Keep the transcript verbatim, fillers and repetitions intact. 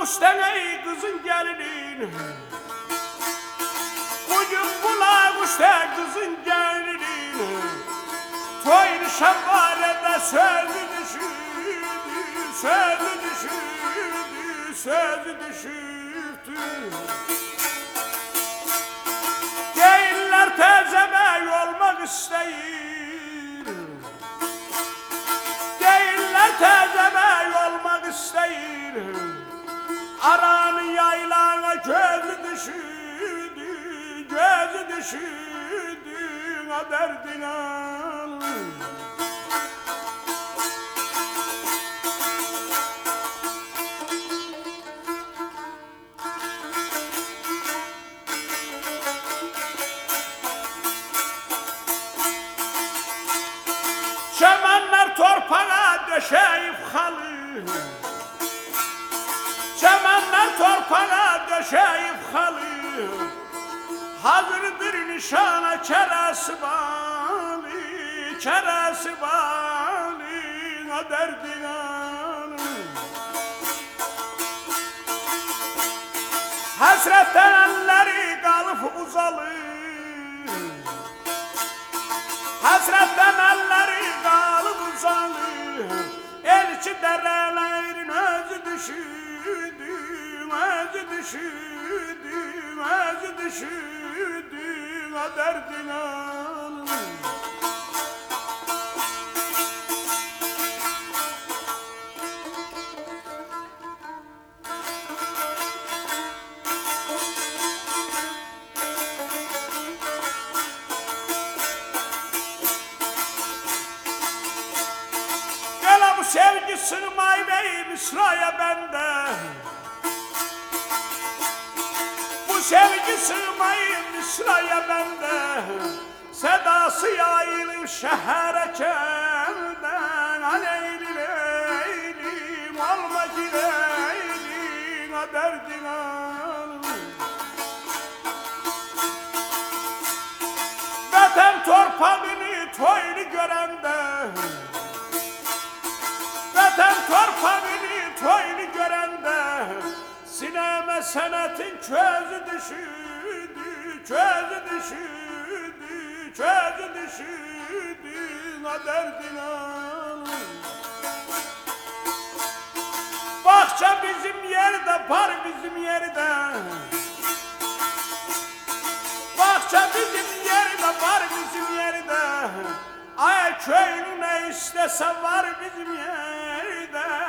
kuştan ey kızın gelinin, bugün kulağı kuşta kızın gelinin. Toy nişan var ede sözü düşürdü, sözü düşürdü, sözü düşürdü. Değiller tezeme olmak isteyir, değiller tezeme olmak isteyir. Aranın yaylağına gözü düşürdü, gözü düşürdü, o derdin al. Çemenler torpağa döşeyip halı, çemenler torpağa döşeyip halı. Hazırdır nişana kerası bali, kerası bali, o derdin al. Hasretten elleri kalıp uzalı, hasretten elleri kalıp uzalı. Elçi derelerin özü düşürdü, özü düşürdü, özü düşürdü, o derdin al. Gel bu sevgi sığmay bey Mısra'ya bende, bu sevgi sığmayı Mısra'ya bende. Sedası yayılır şehre kelden, aleyli leylim olma dileylim, o derdin al. Vatan torpağını toylu görende, vatan torpağını toylu görende. Sineme senetin közü düşürdü, közü düşürdü, közü düşürdü, o derdin al. Bahçe bizim yerde, par bizim yerde, bahçe bizim yerde, par bizim yerde. Ay köyün ne istese var bizim yerde,